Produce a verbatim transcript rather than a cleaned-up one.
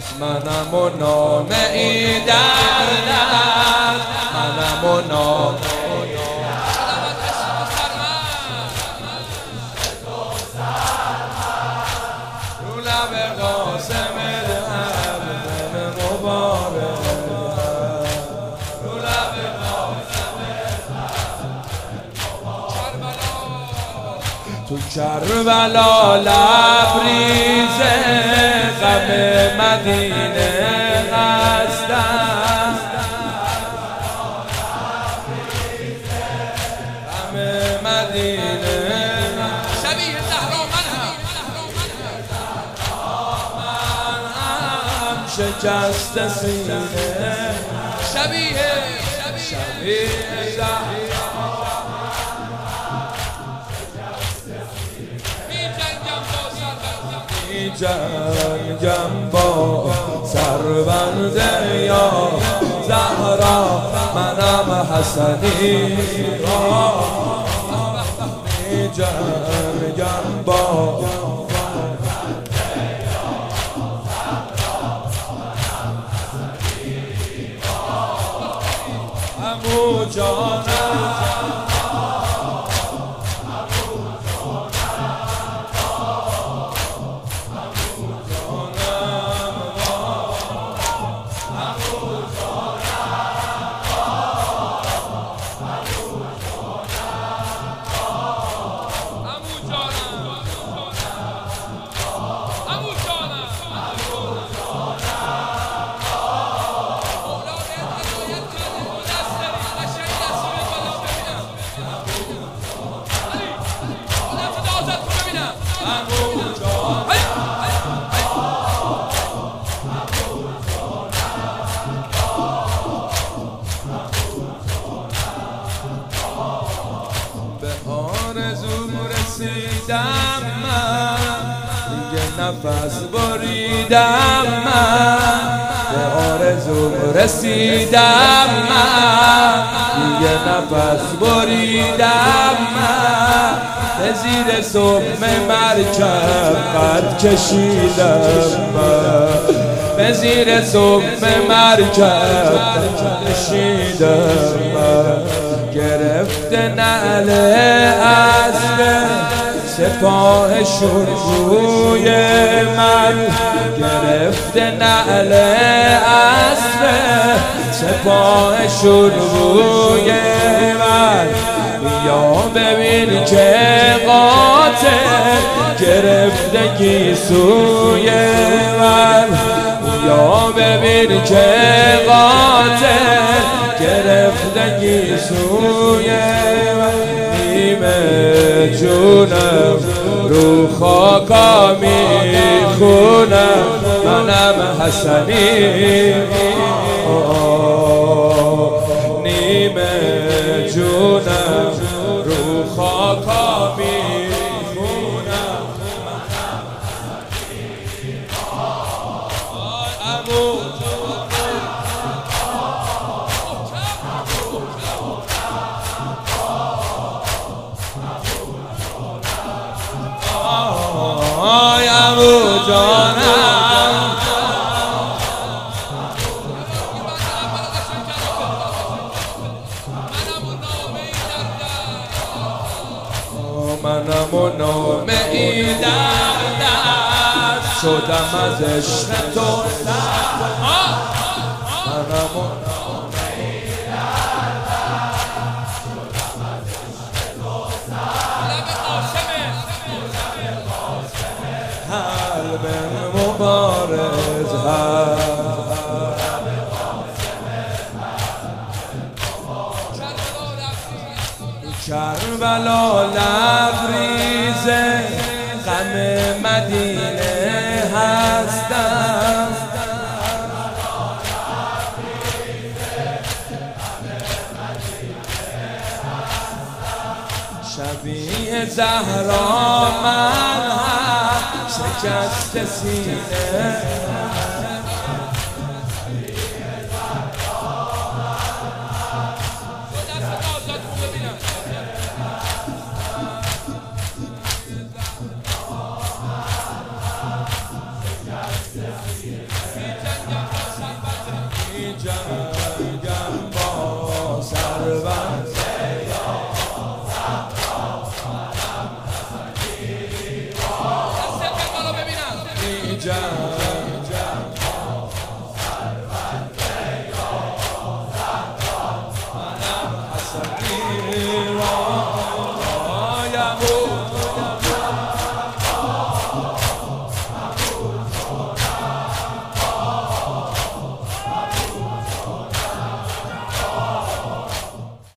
منم و نامه ای در دست، منم و نامه ای رو لب قاسم دهر مبارک، رو لب قاسم تو کربلا لبریز غم مدینه هستم، غم مدینه شبیه زهرا من هم شکست سینه، شبیه شبیه زهرا جنگم با سربند یا زهرا، منم حسنی را جنگم با عمو جانم رسیدم من، دیگه نفس بریدم من، به آرزوم رسیدم من، دیگه نفس بریدم من، به زیر صبح مرکب قد کشیدم من، به زیر صبح مرکب کشیدم من، گرفت نعل اسب سپاه شروی من، گرفت نعل اسب سپاه شروی من، یا ببین که قاتل گرفت گیسوی من، یا ببین که قاتل گرفت گیسوی من، نیمه جونم رو خاکا میخونم، منم حسنی نیمه جونم رو خاکا میخونم، منم حسنی عمو آی عمو جانم منم و نامه ای در دست شدم از عشق تو، منم و نامه ای در دست شدم از عشق تو، قلب مبارز هست کربلا لبریز غم مدینه هستم، شبیه زهرا من هم شکست سینه، Ija